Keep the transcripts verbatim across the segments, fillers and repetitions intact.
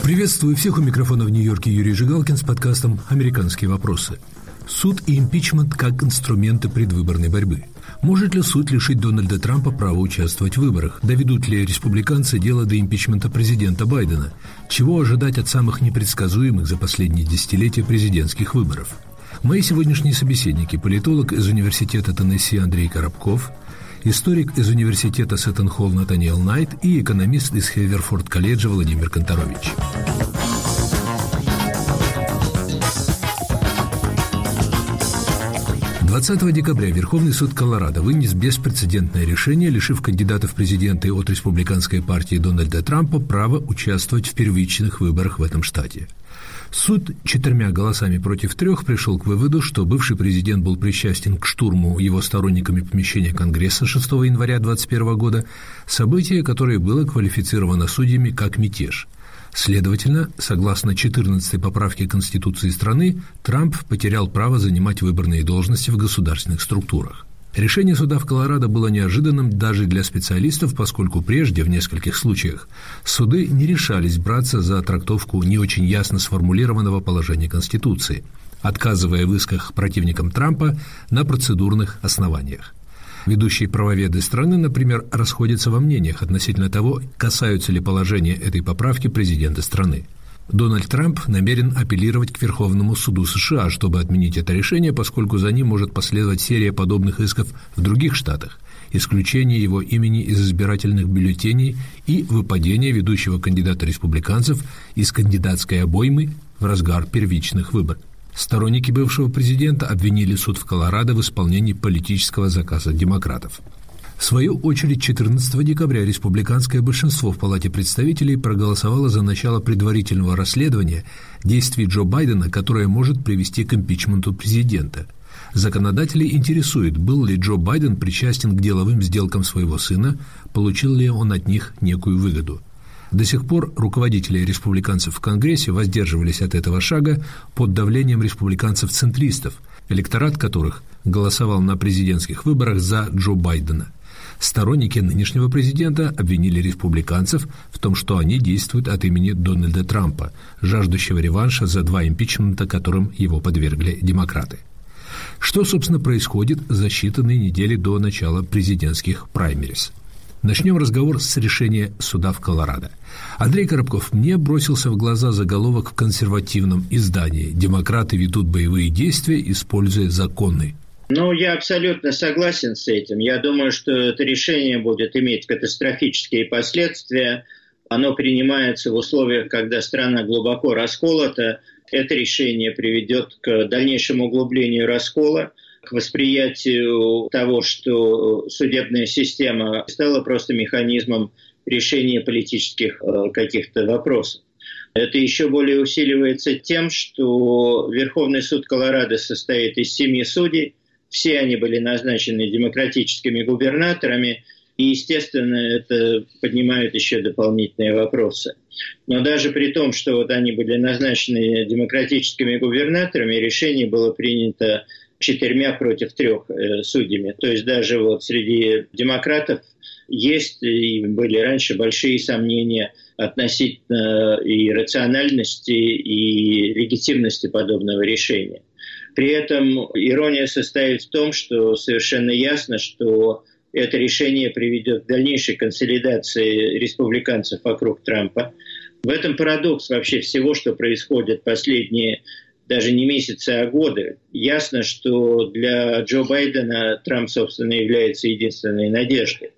Приветствую всех, у микрофона в Нью-Йорке Юрий Жигалкин с подкастом «Американские вопросы». Суд и импичмент как инструменты предвыборной борьбы. Может ли суд лишить Дональда Трампа права участвовать в выборах? Доведут ли республиканцы дело до импичмента президента Байдена? Чего ожидать от самых непредсказуемых за последние десятилетия президентских выборов? Мои сегодняшние собеседники – политолог из университета Теннесси Андрей Коробков, историк из университета Сеттон-Холл Натаниэл Найт и экономист из Хеверфорд-колледжа Владимир Конторович. двадцатого декабря Верховный суд Колорадо вынес беспрецедентное решение, лишив кандидата в президенты от республиканской партии Дональда Трампа права участвовать в первичных выборах в этом штате. Суд четырьмя голосами против трех пришел к выводу, что бывший президент был причастен к штурму его сторонниками помещения Конгресса шестого января двадцать первого года, событие, которое было квалифицировано судьями как мятеж. Следовательно, согласно четырнадцатой поправке Конституции страны, Трамп потерял право занимать выборные должности в государственных структурах. Решение суда в Колорадо было неожиданным даже для специалистов, поскольку прежде, в нескольких случаях, суды не решались браться за трактовку не очень ясно сформулированного положения Конституции, отказывая в исках противникам Трампа на процедурных основаниях. Ведущие правоведы страны, например, расходятся во мнениях относительно того, касаются ли положения этой поправки президента страны. Дональд Трамп намерен апеллировать к Верховному суду США, чтобы отменить это решение, поскольку за ним может последовать серия подобных исков в других штатах, исключение его имени из избирательных бюллетеней и выпадение ведущего кандидата республиканцев из кандидатской обоймы в разгар первичных выборов. Сторонники бывшего президента обвинили суд в Колорадо в исполнении политического заказа демократов. В свою очередь, четырнадцатого декабря республиканское большинство в Палате представителей проголосовало за начало предварительного расследования действий Джо Байдена, которое может привести к импичменту президента. Законодателей интересует, был ли Джо Байден причастен к деловым сделкам своего сына, получил ли он от них некую выгоду. До сих пор руководители республиканцев в Конгрессе воздерживались от этого шага под давлением республиканцев-центристов, электорат которых голосовал на президентских выборах за Джо Байдена. Сторонники нынешнего президента обвинили республиканцев в том, что они действуют от имени Дональда Трампа, жаждущего реванша за два импичмента, которым его подвергли демократы. Что, собственно, происходит за считанные недели до начала президентских праймериз? Начнем разговор с решения суда в Колорадо. Андрей Коробков, мне бросился в глаза заголовок в консервативном издании «Демократы ведут боевые действия, используя законы». Ну, я абсолютно согласен с этим. Я думаю, что это решение будет иметь катастрофические последствия. Оно принимается в условиях, когда страна глубоко расколота. Это решение приведет к дальнейшему углублению раскола, к восприятию того, что судебная система стала просто механизмом решения политических э, каких-то вопросов. Это еще более усиливается тем, что Верховный суд Колорадо состоит из семи судей, все они были назначены демократическими губернаторами, и, естественно, это поднимает еще дополнительные вопросы. Но даже при том, что вот они были назначены демократическими губернаторами, решение было принято четырьмя против трех э, судьями. То есть даже вот среди демократов есть и были раньше большие сомнения относительно и рациональности, и легитимности подобного решения. При этом ирония состоит в том, что совершенно ясно, что это решение приведет к дальнейшей консолидации республиканцев вокруг Трампа. В этом парадокс вообще всего, что происходит последние даже не месяцы, а годы. Ясно, что для Джо Байдена Трамп, собственно, является единственной надеждой.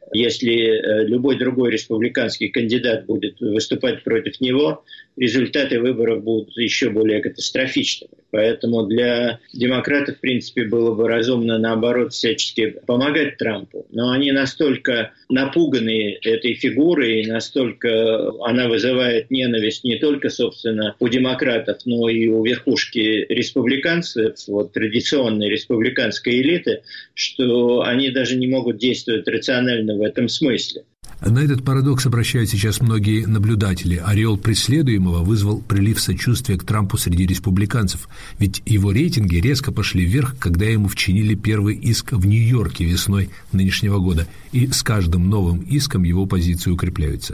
Если любой другой республиканский кандидат будет выступать против него, результаты выборов будут еще более катастрофичными. Поэтому для демократов, в принципе, было бы разумно, наоборот, всячески помогать Трампу. Но они настолько напуганы этой фигурой, и настолько она вызывает ненависть не только, собственно, у демократов, но и у верхушки республиканцев, вот, традиционной республиканской элиты, что они даже не могут действовать рационально в этом смысле. На этот парадокс обращают сейчас многие наблюдатели. Ореол преследуемого вызвал прилив сочувствия к Трампу среди республиканцев, ведь его рейтинги резко пошли вверх, когда ему вчинили первый иск в Нью-Йорке весной нынешнего года, и с каждым новым иском его позиции укрепляются.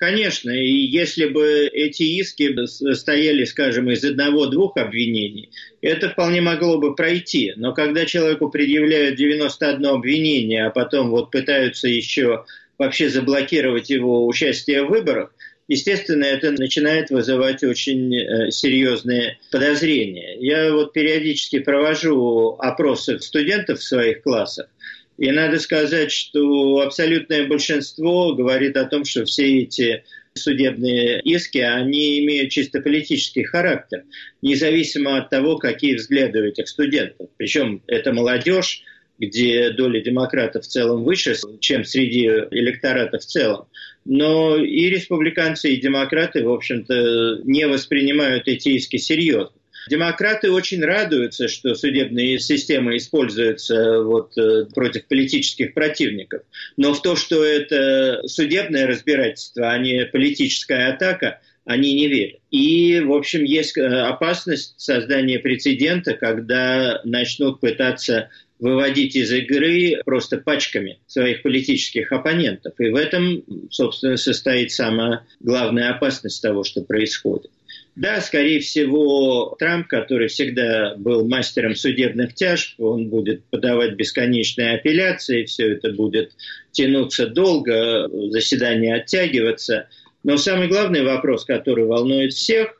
Конечно, и если бы эти иски состояли, скажем, из одного-двух обвинений, это вполне могло бы пройти. Но когда человеку предъявляют девяносто одно обвинение, а потом вот пытаются еще вообще заблокировать его участие в выборах, естественно, это начинает вызывать очень серьезные подозрения. Я вот периодически провожу опросы студентов в своих классах, и надо сказать, что абсолютное большинство говорит о том, что все эти судебные иски, они имеют чисто политический характер, независимо от того, какие взгляды у этих студентов. Причем это молодежь, где доля демократов в целом выше, чем среди электората в целом. Но и республиканцы, и демократы, в общем-то, не воспринимают эти иски серьезно. Демократы очень радуются, что судебная система используется вот, против политических противников. Но в то, что это судебное разбирательство, а не политическая атака, они не верят. И, в общем, есть опасность создания прецедента, когда начнут пытаться выводить из игры просто пачками своих политических оппонентов. И в этом, собственно, состоит самая главная опасность того, что происходит. Да, скорее всего, Трамп, который всегда был мастером судебных тяжб, он будет подавать бесконечные апелляции, все это будет тянуться долго, заседания оттягиваться. Но самый главный вопрос, который волнует всех,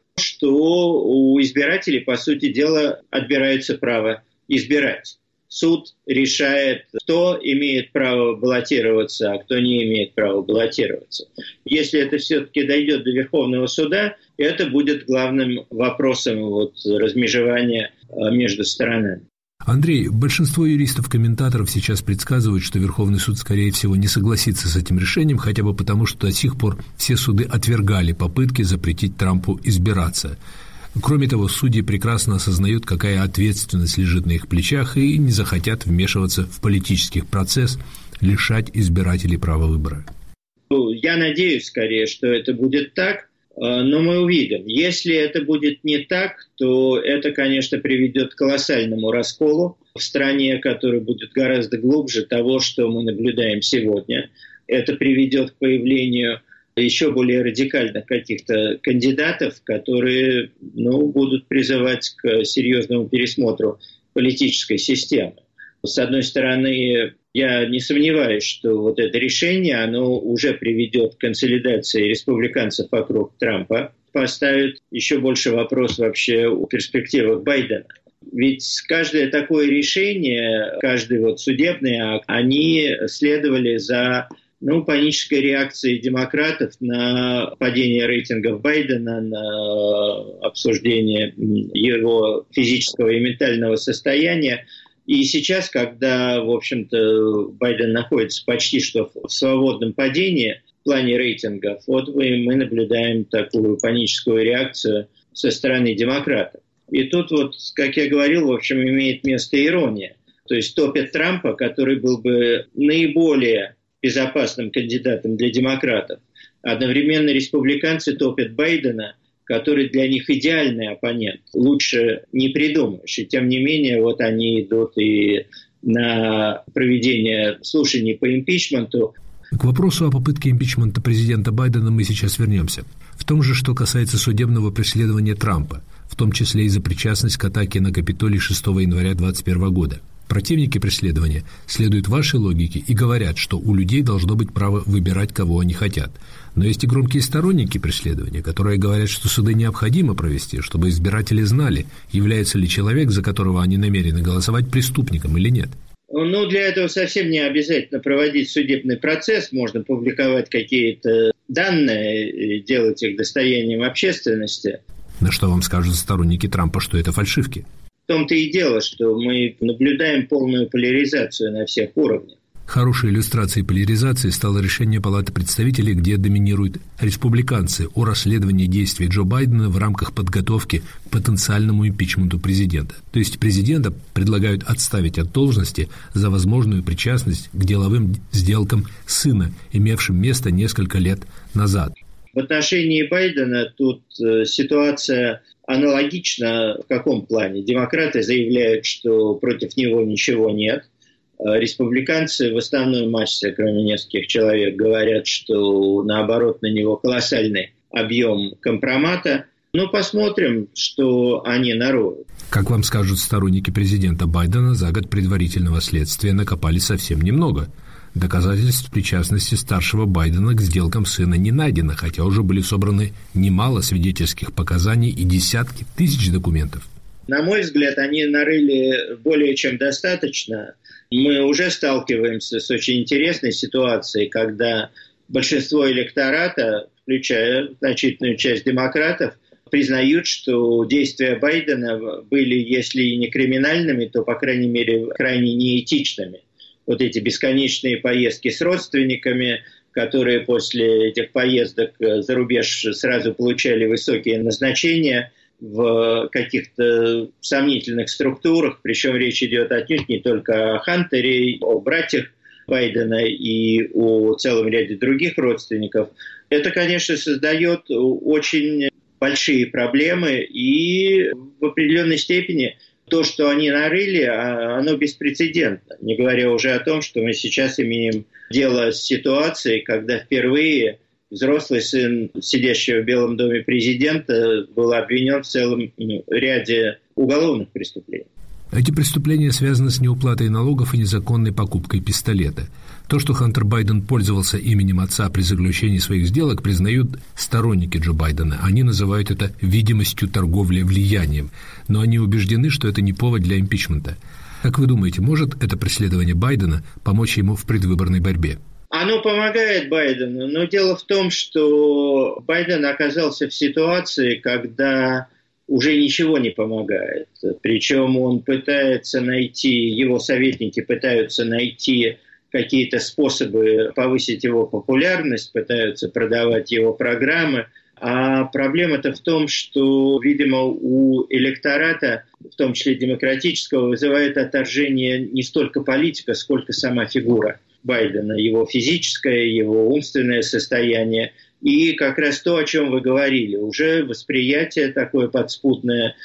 что у избирателей, по сути дела, отбирается право избирать. Суд решает, кто имеет право баллотироваться, а кто не имеет права баллотироваться. Если это все-таки дойдет до Верховного суда, это будет главным вопросом вот, размежевания между сторонами. Андрей, большинство юристов-комментаторов сейчас предсказывают, что Верховный суд, скорее всего, не согласится с этим решением, хотя бы потому, что до сих пор все суды отвергали попытки запретить Трампу избираться. Кроме того, судьи прекрасно осознают, какая ответственность лежит на их плечах, и не захотят вмешиваться в политический процесс, лишать избирателей права выбора. Я надеюсь, скорее, что это будет так, но мы увидим. Если это будет не так, то это, конечно, приведет к колоссальному расколу в стране, который будет гораздо глубже того, что мы наблюдаем сегодня. Это приведет к появлению еще более радикальных каких-то кандидатов, которые ну, будут призывать к серьезному пересмотру политической системы. С одной стороны, я не сомневаюсь, что вот это решение, оно уже приведет к консолидации республиканцев вокруг Трампа, поставит еще больше вопрос вообще о перспективах Байдена. Ведь каждое такое решение, каждый вот судебный акт, они следовали за ну, панической реакцией демократов на падение рейтингов Байдена, на обсуждение его физического и ментального состояния. И сейчас, когда, в общем-то, Байден находится почти что в свободном падении в плане рейтингов, вот мы наблюдаем такую паническую реакцию со стороны демократов. И тут вот, как я говорил, в общем, имеет место ирония. То есть топят Трампа, который был бы наиболее безопасным кандидатом для демократов. Одновременно республиканцы топят Байдена, который для них идеальный оппонент. Лучше не придумаешь. И тем не менее, вот они идут и на проведение слушаний по импичменту. К вопросу о попытке импичмента президента Байдена мы сейчас вернемся. В том же, что касается судебного преследования Трампа, в том числе и за причастность к атаке на Капитолий шестого января две тысячи двадцать первого года. Противники преследования следуют вашей логике и говорят, что у людей должно быть право выбирать, кого они хотят. Но есть и громкие сторонники преследования, которые говорят, что суды необходимо провести, чтобы избиратели знали, является ли человек, за которого они намерены голосовать, преступником или нет. Ну, для этого совсем не обязательно проводить судебный процесс. Можно публиковать какие-то данные, делать их достоянием общественности. На что вам скажут сторонники Трампа, что это фальшивки? В том-то и дело, что мы наблюдаем полную поляризацию на всех уровнях. Хорошей иллюстрацией поляризации стало решение Палаты представителей, где доминируют республиканцы о расследовании действий Джо Байдена в рамках подготовки к потенциальному импичменту президента. То есть президента предлагают отставить от должности за возможную причастность к деловым сделкам сына, имевшим место несколько лет назад. В отношении Байдена тут э, ситуация аналогична в каком плане? Демократы заявляют, что против него ничего нет. Республиканцы в основной массе, кроме нескольких человек, говорят, что наоборот на него колоссальный объем компромата. Но посмотрим, что они нароют. Как вам скажут сторонники президента Байдена, за год предварительного следствия накопали совсем немного. Доказательств причастности старшего Байдена к сделкам сына не найдено, хотя уже были собраны немало свидетельских показаний и десятки тысяч документов. На мой взгляд, они нарыли более чем достаточно. Мы уже сталкиваемся с очень интересной ситуацией, когда большинство электората, включая значительную часть демократов, признают, что действия Байдена были, если и не криминальными, то, по крайней мере, крайне неэтичными. Вот эти бесконечные поездки с родственниками, которые после этих поездок за рубеж сразу получали высокие назначения в каких-то сомнительных структурах, причем речь идет отнюдь не только о Хантере, о братьях Байдена и о целом ряде других родственников. Это, конечно, создает очень большие проблемы, и в определенной степени то, что они нарыли, оно беспрецедентно. Не говоря уже о том, что мы сейчас имеем дело с ситуацией, когда впервые взрослый сын сидящего в Белом доме президента был обвинен в целом ряде уголовных преступлений. Эти преступления связаны с неуплатой налогов и незаконной покупкой пистолета. То, что Хантер Байден пользовался именем отца при заключении своих сделок, признают сторонники Джо Байдена. Они называют это видимостью торговли влиянием. Но они убеждены, что это не повод для импичмента. Как вы думаете, может это преследование Байдена помочь ему в предвыборной борьбе? Оно помогает Байдену, но дело в том, что Байден оказался в ситуации, когда уже ничего не помогает. Причем он пытается найти, его советники пытаются найти какие-то способы повысить его популярность, пытаются продавать его программы. А проблема-то в том, что, видимо, у электората, в том числе демократического, вызывает отторжение не столько политика, сколько сама фигура Байдена, его физическое, его умственное состояние. И как раз то, о чем вы говорили, уже восприятие такое подспудное,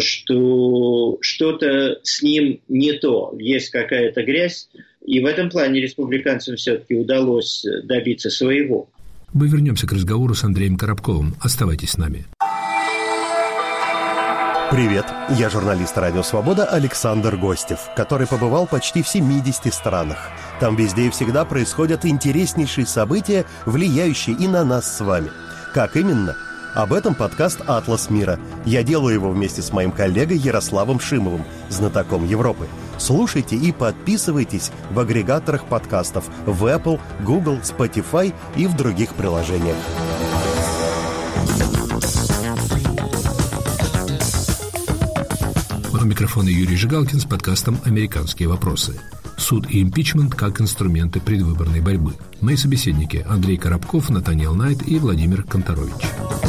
что что-то с ним не то, есть какая-то грязь. И в этом плане республиканцам все-таки удалось добиться своего. Мы вернемся к разговору с Андреем Коробковым. Оставайтесь с нами. Привет, я журналист «Радио Свобода» Александр Гостев, который побывал почти в семидесяти странах. Там везде и всегда происходят интереснейшие события, влияющие и на нас с вами. Как именно? Об этом подкаст «Атлас мира». Я делаю его вместе с моим коллегой Ярославом Шимовым, знатоком Европы. Слушайте и подписывайтесь в агрегаторах подкастов в Apple, Google, Spotify и в других приложениях. У микрофона Юрий Жигалкин с подкастом «Американские вопросы». Суд и импичмент как инструменты предвыборной борьбы. Мои собеседники Андрей Коробков, Натаниэл Найт и Владимир Конторович.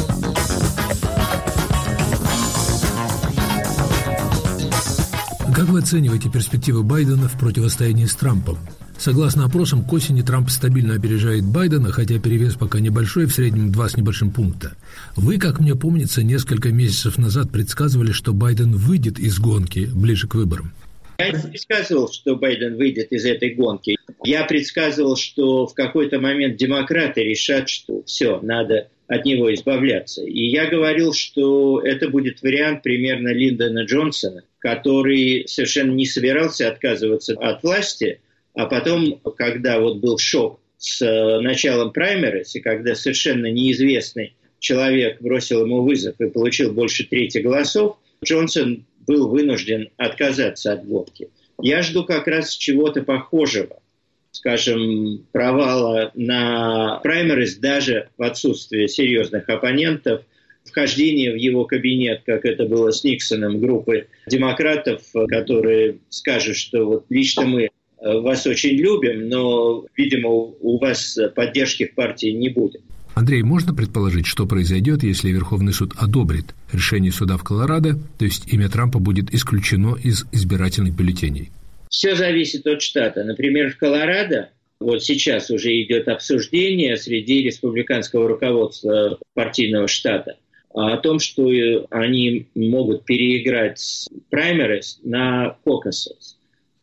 Как вы оцениваете перспективы Байдена в противостоянии с Трампом? Согласно опросам, к осени Трамп стабильно опережает Байдена, хотя перевес пока небольшой, в среднем два с небольшим пункта. Вы, как мне помнится, несколько месяцев назад предсказывали, что Байден выйдет из гонки ближе к выборам. Я не предсказывал, что Байден выйдет из этой гонки. Я предсказывал, что в какой-то момент демократы решат, что все, надо от него избавляться. И я говорил, что это будет вариант примерно Линдона Джонсона, который совершенно не собирался отказываться от власти, а потом, когда вот был шок с началом праймериз, и когда совершенно неизвестный человек бросил ему вызов и получил больше трети голосов, Джонсон был вынужден отказаться от гонки. Я жду как раз чего-то похожего, скажем, провала на праймериз даже в отсутствии серьезных оппонентов, вхождение в его кабинет, как это было с Никсоном, группы демократов, которые скажут, что вот лично мы вас очень любим, но, видимо, у вас поддержки в партии не будет. Андрей, можно предположить, что произойдет, если Верховный суд одобрит решение суда в Колорадо, то есть имя Трампа будет исключено из избирательных бюллетеней? Все зависит от штата. Например, в Колорадо вот сейчас уже идет обсуждение среди республиканского руководства партийного штата о том, что они могут переиграть праймериз на кокусес.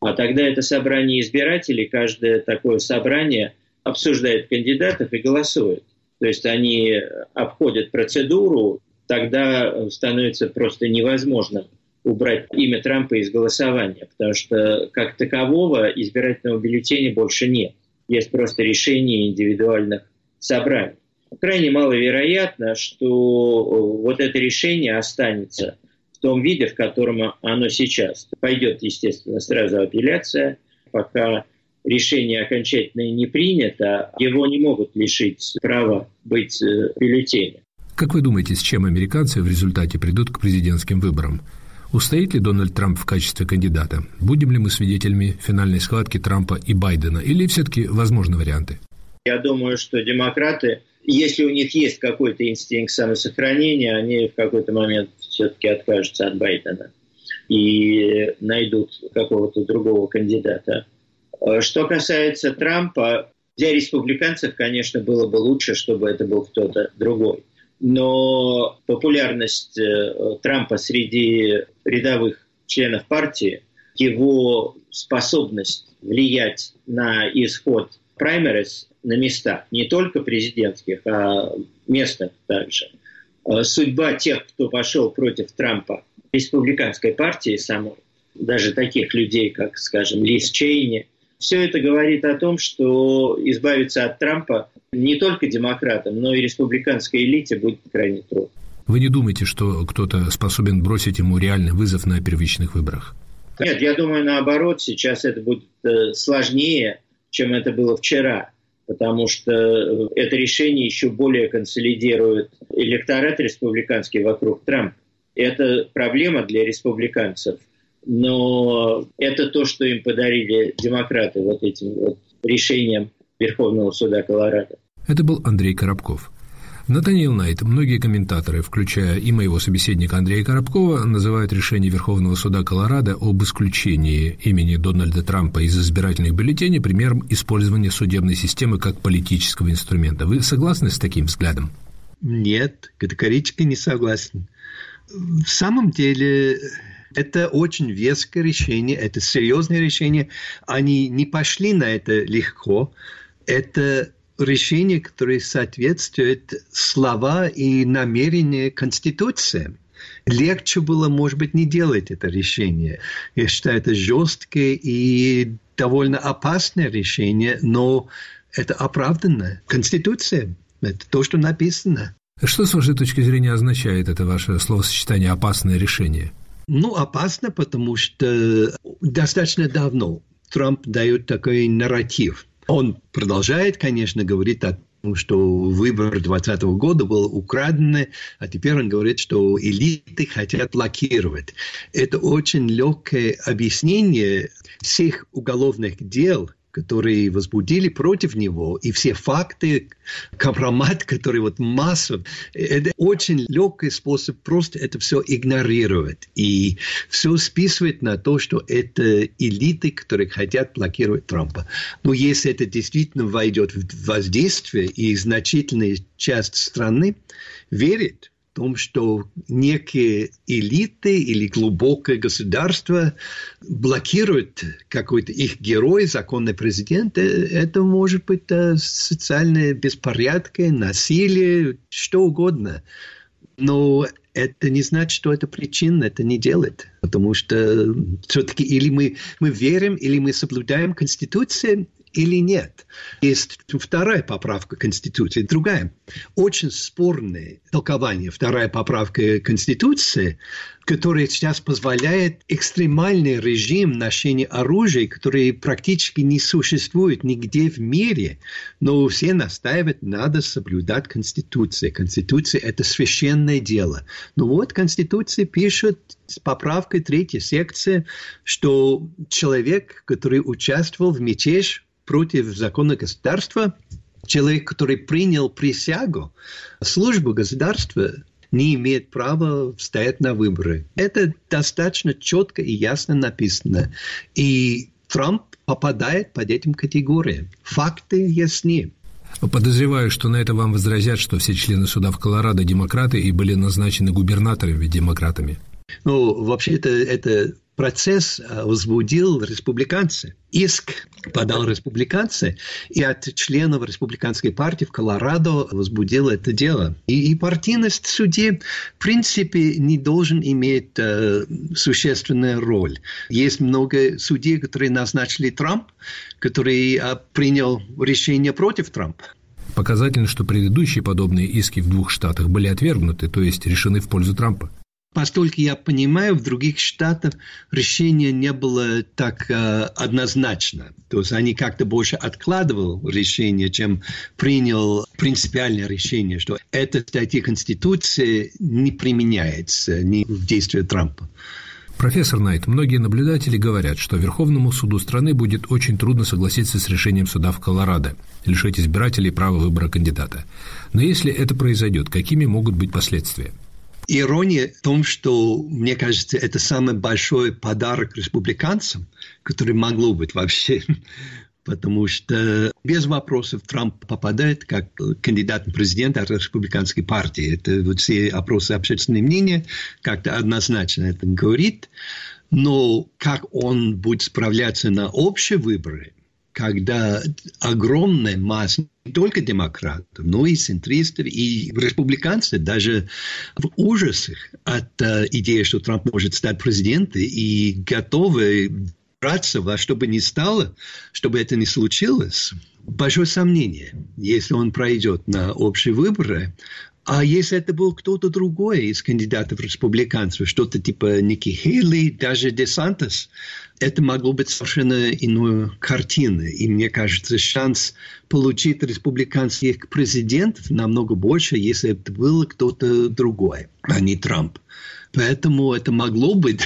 А тогда это собрание избирателей, каждое такое собрание обсуждает кандидатов и голосует. То есть они обходят процедуру, тогда становится просто невозможно убрать имя Трампа из голосования, потому что как такового избирательного бюллетеня больше нет. Есть просто решение индивидуальных собраний. Крайне маловероятно, что вот это решение останется в том виде, в котором оно сейчас. Пойдет, естественно, сразу апелляция, пока решение окончательное не принято, его не могут лишить права быть бюллетенем. Как вы думаете, с чем американцы в результате придут к президентским выборам? Устоит ли Дональд Трамп в качестве кандидата? Будем ли мы свидетелями финальной схватки Трампа и Байдена? Или все-таки возможны варианты? Я думаю, что демократы, если у них есть какой-то инстинкт самосохранения, они в какой-то момент все-таки откажутся от Байдена и найдут какого-то другого кандидата. Что касается Трампа, для республиканцев, конечно, было бы лучше, чтобы это был кто-то другой. Но популярность Трампа среди рядовых членов партии, его способность влиять на исход праймериз на местах, не только президентских, а местных также. Судьба тех, кто пошел против Трампа, республиканской партии самой, даже таких людей, как, скажем, Лиз Чейни, все это говорит о том, что избавиться от Трампа не только демократам, но и республиканской элите будет крайне трудно. Вы не думаете, что кто-то способен бросить ему реальный вызов на первичных выборах? Нет, я думаю, наоборот, сейчас это будет сложнее, чем это было вчера, потому что это решение еще более консолидирует электорат республиканский вокруг Трампа. Это проблема для республиканцев. Но это то, что им подарили демократы вот этим вот решением Верховного суда Колорадо. Это был Андрей Коробков. В Натаниэл Найт многие комментаторы, включая и моего собеседника Андрея Коробкова, называют решение Верховного суда Колорадо об исключении имени Дональда Трампа из избирательных бюллетеней примером использования судебной системы как политического инструмента. Вы согласны с таким взглядом? Нет, категорически не согласен. В самом деле... Это очень веское решение, это серьезное решение. Они не пошли на это легко. Это решение, которое соответствует слова и намерения Конституции. Легче было, может быть, не делать это решение. Я считаю, это жесткое и довольно опасное решение, но это оправданно. Конституция – это то, что написано. Что, с вашей точки зрения, означает это ваше словосочетание «опасное решение»? Ну, опасно, потому что достаточно давно Трамп дает такой нарратив. Он продолжает, конечно, говорить о том, что выбор двадцатого года был украден, а теперь он говорит, что элиты хотят блокировать. Это очень легкое объяснение всех уголовных дел, которые возбудили против него, и все факты, компромат, который вот масса, это очень легкий способ просто это все игнорировать и все списывать на то, что это элиты, которые хотят блокировать Трампа. Но если это действительно войдет в воздействие, и значительная часть страны верит в том, что некие элиты или глубокое государство блокируют какой-то их герой, законный президент, это может быть социальные беспорядки, насилие, что угодно. Но это не значит, что это причина, это не делает. Потому что все-таки или мы, мы верим, или мы соблюдаем Конституцию, или нет. Есть вторая поправка Конституции, другая. Очень спорное толкование. Вторая поправка Конституции, которая сейчас позволяет экстремальный режим ношения оружия, который практически не существует нигде в мире. Но все настаивают, надо соблюдать Конституцию. Конституция – это священное дело. Но вот Конституция пишет с поправкой третьей секции, что человек, который участвовал в мятеж против закона государства, человек, который принял присягу, службу государства, не имеет права стоять на выборы. Это достаточно четко и ясно написано. И Трамп попадает под этим категориям. Факты ясны. Подозреваю, что на это вам возразят, что все члены суда в Колорадо демократы и были назначены губернаторами демократами. Ну, вообще-то это процесс возбудил республиканцы. Иск подал республиканцы, и от членов республиканской партии в Колорадо возбудило это дело. И, и партийность в суде, в принципе, не должен иметь э, существенную роль. Есть много судей, которые назначили Трамп, который э, принял решение против Трампа. Показательно, что предыдущие подобные иски в двух штатах были отвергнуты, то есть решены в пользу Трампа. Поскольку я понимаю, в других штатах решение не было так э, однозначно. То есть они как-то больше откладывали решение, чем принял принципиальное решение, что эта статья Конституции не применяется ни в действии Трампа. Профессор Найт, многие наблюдатели говорят, что Верховному суду страны будет очень трудно согласиться с решением суда в Колорадо, лишить избирателей права выбора кандидата. Но если это произойдет, какими могут быть последствия? Ирония в том, что, мне кажется, это самый большой подарок республиканцам, который могло быть вообще. Потому что без вопросов Трамп попадает как кандидат в президент от республиканской партии. Это вот все опросы общественного мнения как-то однозначно это говорит. Но как он будет справляться на общие выборы, когда огромная масса не только демократов, но и центристов, и республиканцев даже в ужасах от uh, идеи, что Трамп может стать президентом, и готовы браться во что бы ни стало, чтобы это не случилось. Большое сомнение, если он пройдет на общие выборы. А если это был кто-то другой из кандидатов республиканцев, что-то типа Ники Хейли, даже Десантис, это могло быть совершенно иной картиной. И мне кажется, шанс получить республиканских президентов намного больше, если это был кто-то другой, а не Трамп. Поэтому это могло быть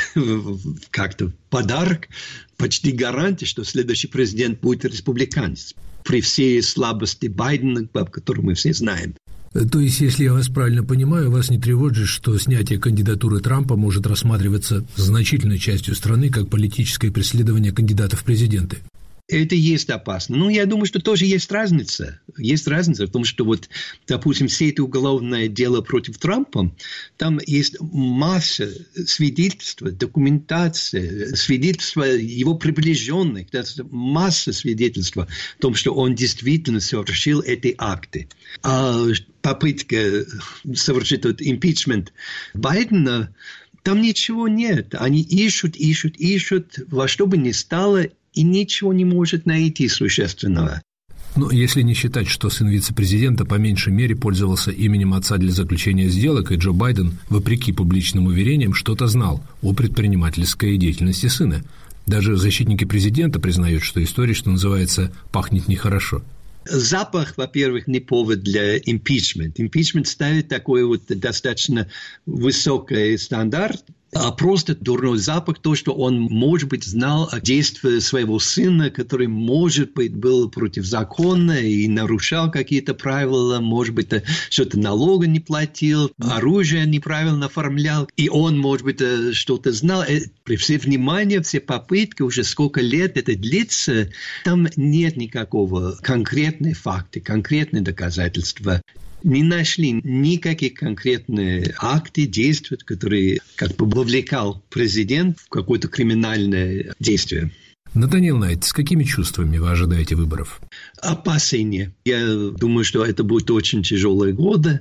как-то подарок, почти гарантия, что следующий президент будет республиканец. При всей слабости Байдена, об которой мы все знаем. То есть, если я вас правильно понимаю, вас не тревожит, что снятие кандидатуры Трампа может рассматриваться значительной частью страны как политическое преследование кандидатов в президенты? Это есть опасно. Ну, я думаю, что тоже есть разница. Есть разница в том, что вот, допустим, все это уголовное дело против Трампа, там есть масса свидетельств, документации, свидетельства его приближенных, масса свидетельств о том, что он действительно совершил эти акты. А попытка совершить этот импичмент Байдена, там ничего нет. Они ищут, ищут, ищут, во что бы ни стало, и ничего не может найти существенного. Но если не считать, что сын вице-президента по меньшей мере пользовался именем отца для заключения сделок, и Джо Байден, вопреки публичным уверениям, что-то знал о предпринимательской деятельности сына. Даже защитники президента признают, что история, что называется, пахнет нехорошо. Запах, во-первых, не повод для импичмента. Импичмент ставит такой вот достаточно высокий стандарт, а просто дурной запах, то, что он, может быть, знал о действии своего сына, который, может быть, был против закона и нарушал какие-то правила, может быть, что-то налога не платил, оружие неправильно оформлял, и он, может быть, что-то знал. При всем внимании, все попытки, уже сколько лет это длится, там нет никакого конкретного факта, конкретных доказательств. Не нашли никаких конкретных актов, действий, которые как бы вовлекал президент в какое-то криминальное действие. Натаниэл Найт, с какими чувствами вы ожидаете выборов? Опасения. Я думаю, что это будут очень тяжелые годы.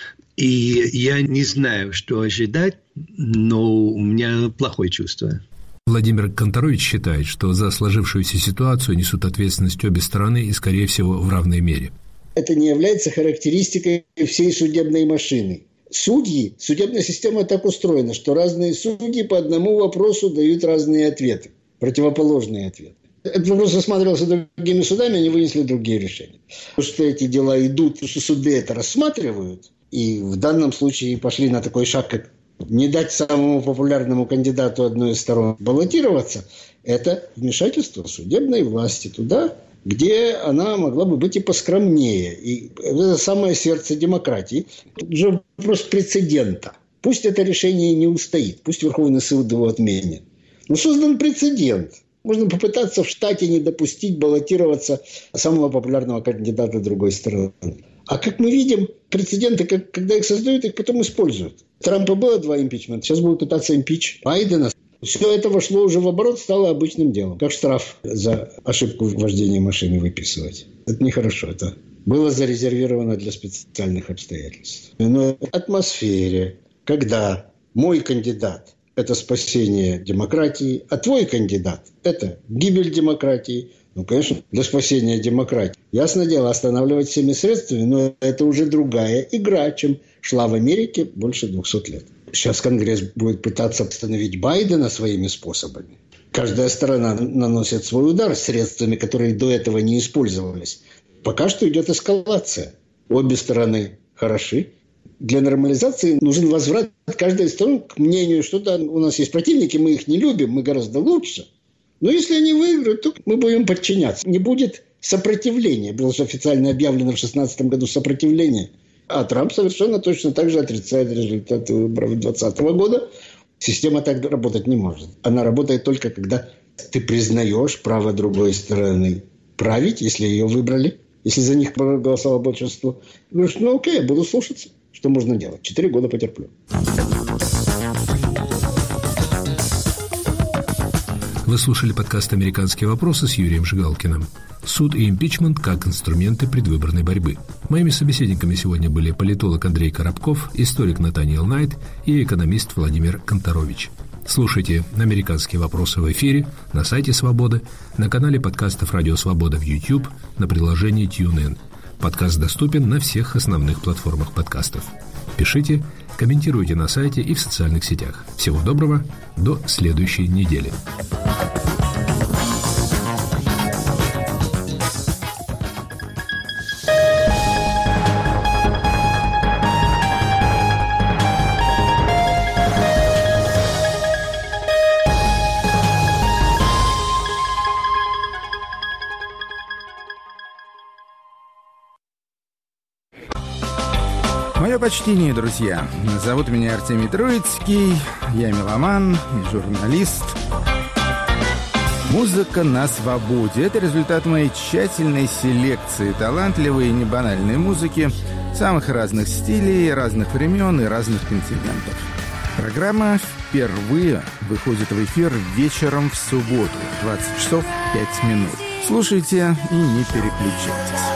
И я не знаю, что ожидать, но у меня плохое чувство. Владимир Конторович считает, что за сложившуюся ситуацию несут ответственность обе стороны и, скорее всего, в равной мере. Это не является характеристикой всей судебной машины. Судьи, судебная система так устроена, что разные судьи по одному вопросу дают разные ответы, противоположные ответы. Этот вопрос рассматривался другими судами, они вынесли другие решения. Потому что эти дела идут, что суды это рассматривают, и в данном случае пошли на такой шаг, как не дать самому популярному кандидату одной из сторон баллотироваться, это вмешательство судебной власти туда, где она могла бы быть и поскромнее. И это самое сердце демократии. Тут же вопрос прецедента. Пусть это решение не устоит, пусть Верховный суд его отменит. Но создан прецедент. Можно попытаться в штате не допустить баллотироваться самого популярного кандидата другой стороны. А как мы видим, прецеденты, когда их создают, их потом используют. Трампа было два импичмента, сейчас будут пытаться импич Байдена. Все это вошло уже в оборот, стало обычным делом. Как штраф за ошибку в вождении машины выписывать. Это нехорошо. Это было зарезервировано для специальных обстоятельств. Но в атмосфере, когда мой кандидат – это спасение демократии, а твой кандидат – это гибель демократии, ну, конечно, для спасения демократии. Ясное дело, останавливать всеми средствами, но это уже другая игра, чем шла в Америке больше двухсот лет. Сейчас Конгресс будет пытаться остановить Байдена своими способами. Каждая сторона наносит свой удар средствами, которые до этого не использовались. Пока что идет эскалация. Обе стороны хороши. Для нормализации нужен возврат каждой стороны к мнению, что да, у нас есть противники, мы их не любим, мы гораздо лучше. Но если они выиграют, то мы будем подчиняться. Не будет сопротивления. Было же официально объявлено в две тысячи шестнадцатом году сопротивление. А Трамп совершенно точно так же отрицает результаты выборов две тысячи двадцатого года. Система так работать не может. Она работает только, когда ты признаешь право другой стороны править, если ее выбрали, если за них проголосовало большинство. Говоришь, ну окей, я буду слушаться. Что можно делать? Четыре года потерплю. Вы слушали подкаст «Американские вопросы» с Юрием Жигалкиным. Суд и импичмент как инструменты предвыборной борьбы. Моими собеседниками сегодня были политолог Андрей Коробков, историк Натаниэл Найт и экономист Владимир Конторович. Слушайте «Американские вопросы» в эфире, на сайте «Свободы», на канале подкастов «Радио Свобода» в YouTube, на приложении TuneIn. Подкаст доступен на всех основных платформах подкастов. Пишите, комментируйте на сайте и в социальных сетях. Всего доброго, до следующей недели. Мое почтение, друзья. Зовут меня Артемий Троицкий, я меломан и журналист. Музыка на свободе – это результат моей тщательной селекции талантливой и небанальной музыки самых разных стилей, разных времен и разных континентов. Программа впервые выходит в эфир вечером в субботу, двадцать часов пять минут. Слушайте и не переключайтесь.